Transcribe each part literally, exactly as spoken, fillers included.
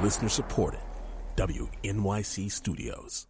Listener supported. W N Y C Studios.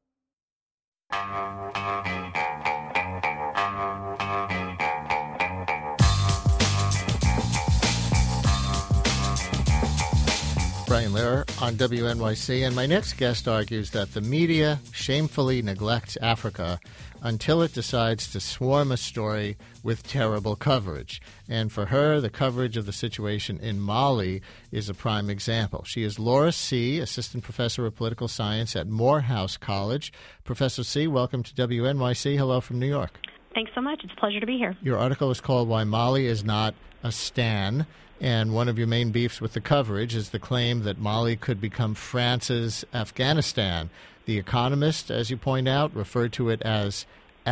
Brian Lehrer on W N Y C, and my next guest argues that the media shamefully neglects Africa until it decides to swarm a story with terrible coverage. And for her, the coverage of the situation in Mali is a prime example. She is Laura See., Assistant Professor of Political Science at Morehouse College. Professor See., welcome to W N Y C. Hello from New York. Thanks so much. It's a pleasure to be here. Your article is called Why Mali is Not a Stan. And one of your main beefs with the coverage is the claim that Mali could become France's Afghanistan. The Economist, as you point out, referred to it as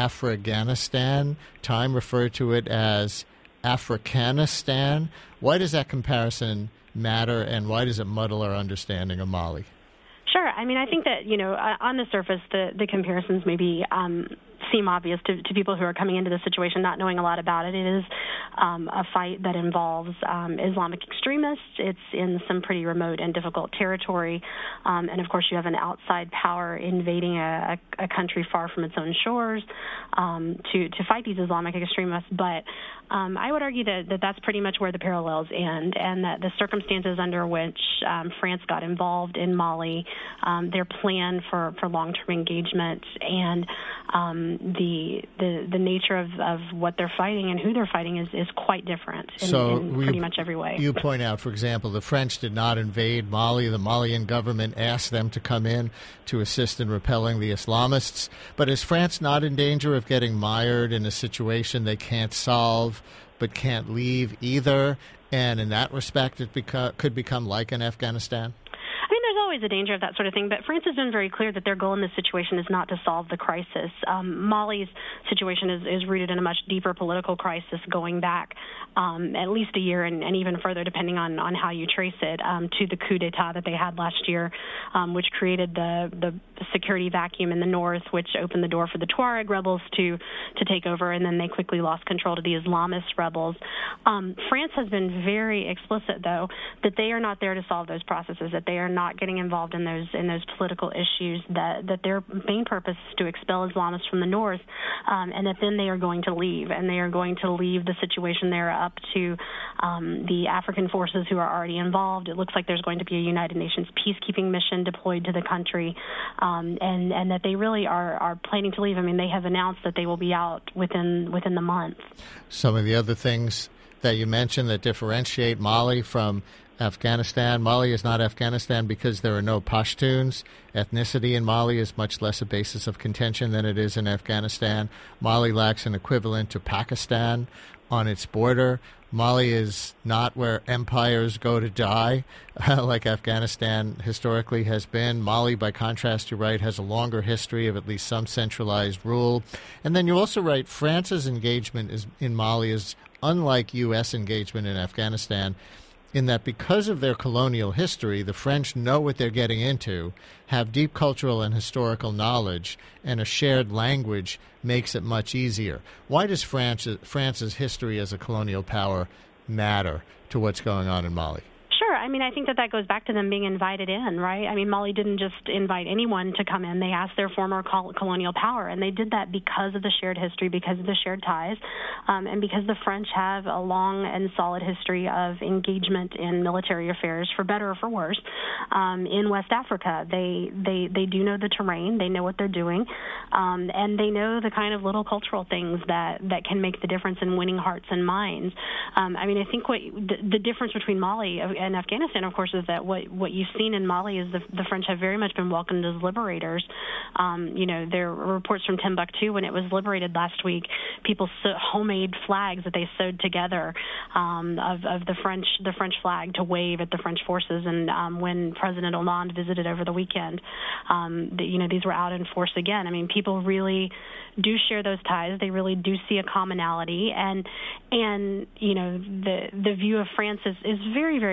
Afghanistan. Time referred to it as Africanistan. Why does that comparison matter, and why does it muddle our understanding of Mali? Sure. I mean, I think that, you know, on the surface, the, the comparisons maybe um, seem obvious to, to people who are coming into this situation not knowing a lot about it. It is um, a fight that involves um, Islamic extremists. It's in some pretty remote and difficult territory. Um, and, of course, you have an outside power invading a, a, a country far from its own shores um, to, to fight these Islamic extremists. But um, I would argue that, that that's pretty much where the parallels end, and that the circumstances under which um, France got involved in Mali, um, their plan for, for long-term engagement, and um, the, the the nature of, of what they're fighting and who they're fighting is, is quite different in, so in pretty much every way. You point out, for example, the French did not invade Mali. The Malian government asked them to come in to assist in repelling the Islamists. But is France not in danger of getting mired in a situation they can't solve but can't leave either? And in that respect, it beco- could become like an Afghanistan? Always a danger of that sort of thing, but France has been very clear that their goal in this situation is not to solve the crisis. Um, Mali's situation is, is rooted in a much deeper political crisis going back um, at least a year and, and even further, depending on, on how you trace it, um, to the coup d'etat that they had last year, um, which created the, the security vacuum in the north, which opened the door for the Tuareg rebels to, to take over, and then they quickly lost control to the Islamist rebels. Um, France has been very explicit, though, that they are not there to solve those processes, that they are not getting involved in those in those political issues, that, that their main purpose is to expel Islamists from the north, um, and that then they are going to leave, and they are going to leave the situation there up to um, the African forces who are already involved. It looks like there's going to be a United Nations peacekeeping mission deployed to the country, um, and, and that they really are, are planning to leave. I mean, they have announced that they will be out within within the month. Some of the other things that you mentioned that differentiate Mali from Afghanistan. Mali is not Afghanistan because there are no Pashtuns. Ethnicity in Mali is much less a basis of contention than it is in Afghanistan. Mali lacks an equivalent to Pakistan on its border. Mali is not where empires go to die, like Afghanistan historically has been. Mali, by contrast, you're right, has a longer history of at least some centralized rule. And then you also write France's engagement is, in Mali is unlike U S engagement in Afghanistan, in that because of their colonial history, the French know what they're getting into, have deep cultural and historical knowledge, and a shared language makes it much easier. Why does France, France's history as a colonial power matter to what's going on in Mali? Sure. I mean, I think that that goes back to them being invited in, right? I mean, Mali didn't just invite anyone to come in. They asked their former col- colonial power, and they did that because of the shared history, because of the shared ties, um, and because the French have a long and solid history of engagement in military affairs, for better or for worse, um, in West Africa. They, they, they do know the terrain. They know what they're doing, um, and they know the kind of little cultural things that, that can make the difference in winning hearts and minds. Um, I mean, I think what the, the difference between Mali and Afghanistan, of course, is that what, what you've seen in Mali is the, the French have very much been welcomed as liberators. Um, you know, there were reports from Timbuktu when it was liberated last week, people sew, homemade flags that they sewed together um, of, of the French the French flag to wave at the French forces. And um, when President Hollande visited over the weekend, um, the, you know, these were out in force again. I mean, people really do share those ties. They really do see a commonality, and and you know the the view of France is, is very very different from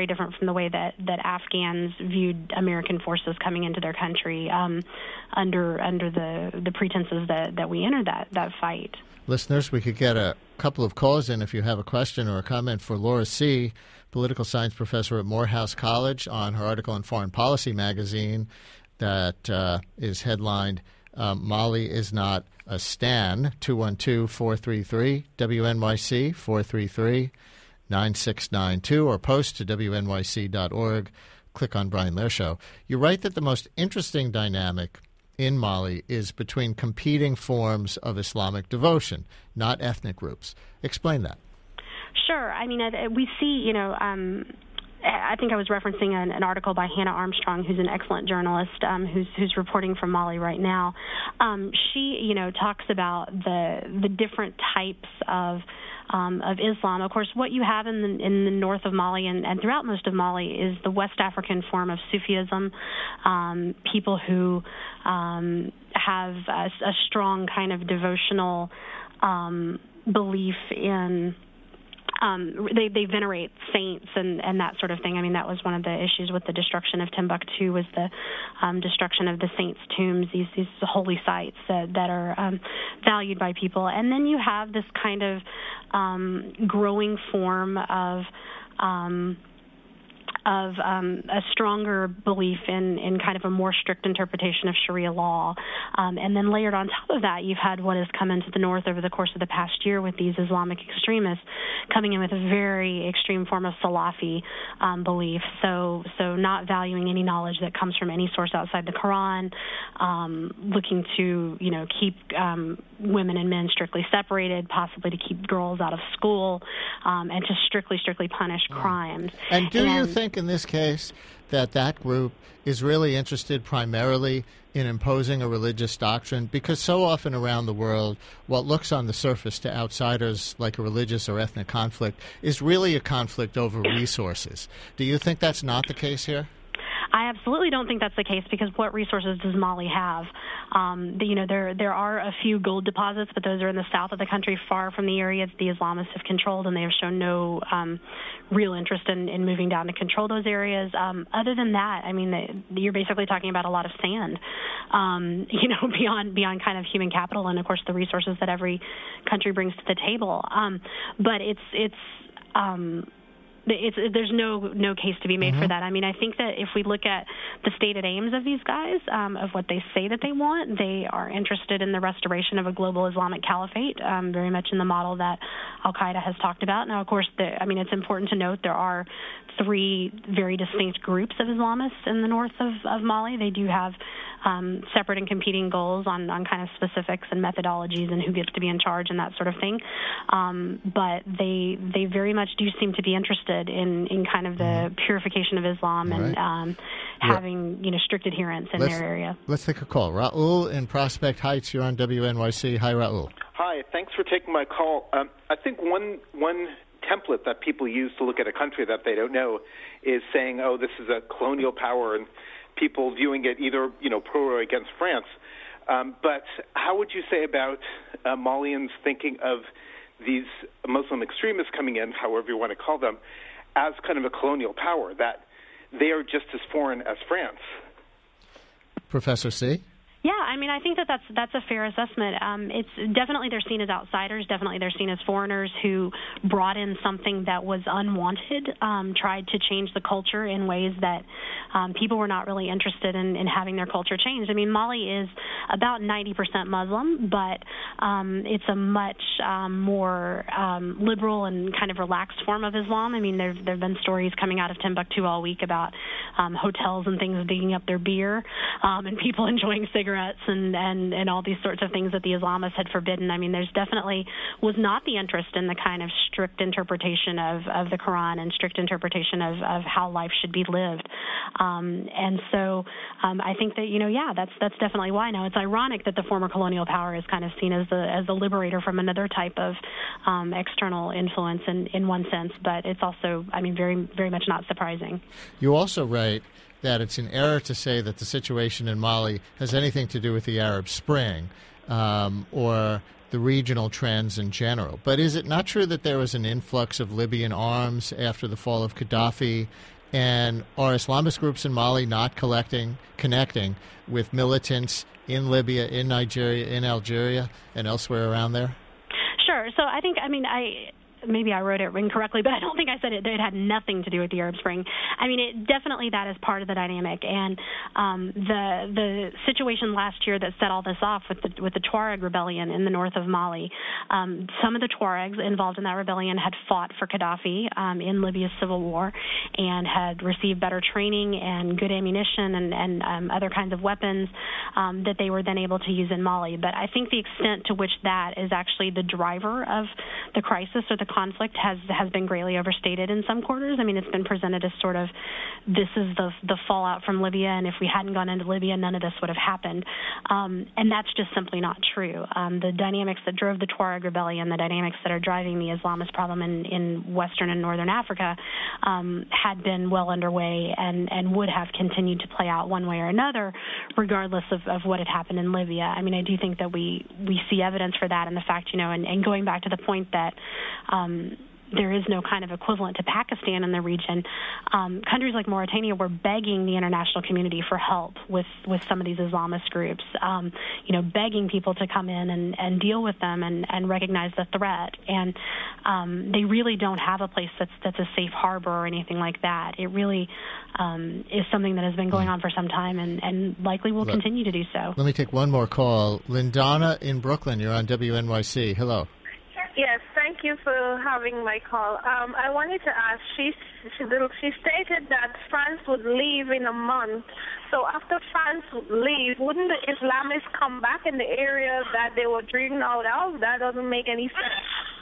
the way that, that Afghans viewed American forces coming into their country um, under under the, the pretenses that, that we entered that, that fight. Listeners, we could get a couple of calls in if you have a question or a comment for Laura See., political science professor at Morehouse College, on her article in Foreign Policy magazine that uh, is headlined, um, Mali is not a stan. Two one two, four three three, W N Y C, four three three, nine six nine two, or post to W N Y C dot org. Click on Brian Lehrer Show. You write that the most interesting dynamic in Mali is between competing forms of Islamic devotion, not ethnic groups. Explain that. Sure. I mean, we see, you know, um, I think I was referencing an, an article by Hannah Armstrong, who's an excellent journalist, um, who's who's reporting from Mali right now. Um, she, you know, talks about the the different types of Um, of Islam. Of course, what you have in the, in the north of Mali and, and throughout most of Mali is the West African form of Sufism, um, people who um, have a, a strong kind of devotional um, belief in Um, they, they venerate saints and, and that sort of thing. I mean, that was one of the issues with the destruction of Timbuktu, was the um, destruction of the saints' tombs, these these holy sites that, that are um, valued by people. And then you have this kind of um, growing form of um, of um, a stronger belief in, in kind of a more strict interpretation of Sharia law. Um, and then layered on top of that, you've had what has come into the north over the course of the past year with these Islamic extremists coming in with a very extreme form of Salafi um, belief. So, so not valuing any knowledge that comes from any source outside the Quran, um, looking to, you know, keep um, women and men strictly separated, possibly to keep girls out of school, um, and to strictly, strictly punish crimes. And do and, you think in this case that that group is really interested primarily in imposing a religious doctrine? Because so often around the world, what looks on the surface to outsiders like a religious or ethnic conflict is really a conflict over resources. Do you think that's not the case here? I absolutely don't think that's the case, because what resources does Mali have? Um, the, you know, there there are a few gold deposits, but those are in the south of the country, far from the areas the Islamists have controlled, and they have shown no um, real interest in, in moving down to control those areas. Um, other than that, I mean, the, you're basically talking about a lot of sand, um, you know, beyond beyond kind of human capital and, of course, the resources that every country brings to the table. Um, but it's it's um, It's, there's no no case to be made mm-hmm. for that. I mean, I think that if we look at the stated aims of these guys, um, of what they say that they want, they are interested in the restoration of a global Islamic caliphate, um, very much in the model that Al-Qaeda has talked about. Now, of course, the, I mean, it's important to note there are three very distinct groups of Islamists in the north of, of Mali. They do have um, separate and competing goals on, on kind of specifics and methodologies and who gets to be in charge and that sort of thing. Um, but they they very much do seem to be interested in, in kind of the mm-hmm. purification of Islam and right. um, having, you know, strict adherence in let's, their area. Let's take a call. Raul in Prospect Heights, you're on W N Y C. Hi, Raul. Hi, thanks for taking my call. Um, I think one one template that people use to look at a country that they don't know is saying, oh, this is a colonial power, and people viewing it either, you know, pro or against France. Um, but how would you say about uh, Malians thinking of these Muslim extremists coming in, however you want to call them, as kind of a colonial power, that they are just as foreign as France? Professor C? Yeah, I mean, I think that that's that's a fair assessment. Um, it's definitely they're seen as outsiders. Definitely they're seen as foreigners who brought in something that was unwanted, um, tried to change the culture in ways that um, people were not really interested in, in having their culture changed. I mean, Mali is about ninety percent Muslim, but um, it's a much um, more um, liberal and kind of relaxed form of Islam. I mean, there there have been stories coming out of Timbuktu all week about um, hotels and things digging up their beer um, and people enjoying cigarettes. And, and, and all these sorts of things that the Islamists had forbidden. I mean, there's definitely was not the interest in the kind of strict interpretation of, of the Quran and strict interpretation of, of how life should be lived. Um, and so um, I think that, you know, yeah, that's that's definitely why. Now, it's ironic that the former colonial power is kind of seen as the as the liberator from another type of um, external influence in, in one sense, but it's also, I mean, very, very much not surprising. You also write that it's an error to say that the situation in Mali has anything to do with the Arab Spring um, or the regional trends in general. But is it not true that there was an influx of Libyan arms after the fall of Gaddafi And are Islamist groups in Mali not collecting, connecting with militants in Libya, in Nigeria, in Algeria, and elsewhere around there? Sure. So I think, I mean, I... maybe I wrote it incorrectly, but I don't think I said it, it had nothing to do with the Arab Spring. I mean, it, definitely that is part of the dynamic. And um, the the situation last year that set all this off with the, with the Tuareg rebellion in the north of Mali, um, some of the Tuaregs involved in that rebellion had fought for Gaddafi um, in Libya's civil war and had received better training and good ammunition and, and um, other kinds of weapons um, that they were then able to use in Mali. But I think the extent to which that is actually the driver of the crisis or the conflict has has been greatly overstated in some quarters. I mean, it's been presented as sort of this is the the fallout from Libya, and if we hadn't gone into Libya, none of this would have happened. Um, and that's just simply not true. Um, the dynamics that drove the Tuareg rebellion, the dynamics that are driving the Islamist problem in, in Western and Northern Africa um, had been well underway and, and would have continued to play out one way or another, regardless of, of what had happened in Libya. I mean, I do think that we, we see evidence for that in the fact, you know, and, and going back to the point that Um, there is no kind of equivalent to Pakistan in the region. Um, countries like Mauritania were begging the international community for help with, with some of these Islamist groups, um, you know, begging people to come in and, and deal with them and, and recognize the threat. And um, they really don't have a place that's that's a safe harbor or anything like that. It really um, is something that has been going on for some time and, and likely will let, continue to do so. Let me take one more call. Lindana in Brooklyn, you're on W N Y C. Hello. Yes, thank you for having my call. Um, I wanted to ask, she, she she stated that France would leave in a month. So after France would leave, wouldn't the Islamists come back in the area that they were driven out of? That doesn't make any sense.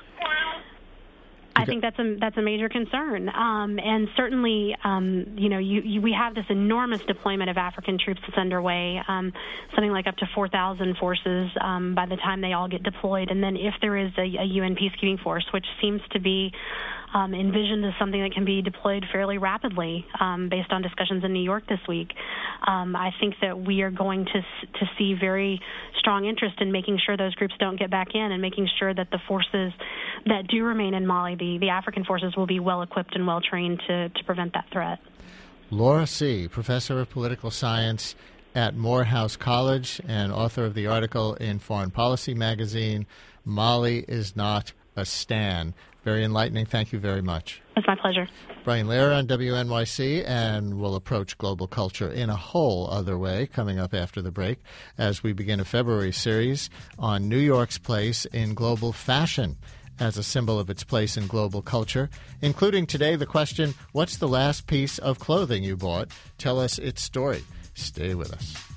I think that's a that's a major concern, um, and certainly, um, you know, you, you, we have this enormous deployment of African troops that's underway, um, something like up to four thousand forces um, by the time they all get deployed, and then if there is a, a U N peacekeeping force, which seems to be um, envisioned as something that can be deployed fairly rapidly, um, based on discussions in New York this week, um, I think that we are going to to see very strong interest in making sure those groups don't get back in and making sure that the forces that do remain in Mali, the, the African forces, will be well-equipped and well-trained to, to prevent that threat. Laura See., professor of political science at Morehouse College and author of the article in Foreign Policy magazine, Mali is Not a Stan. Very enlightening. Thank you very much. It's my pleasure. Brian Lehrer on W N Y C, and we'll approach global culture in a whole other way coming up after the break as we begin a February series on New York's place in global fashion as a symbol of its place in global culture, including today the question, what's the last piece of clothing you bought? Tell us its story. Stay with us.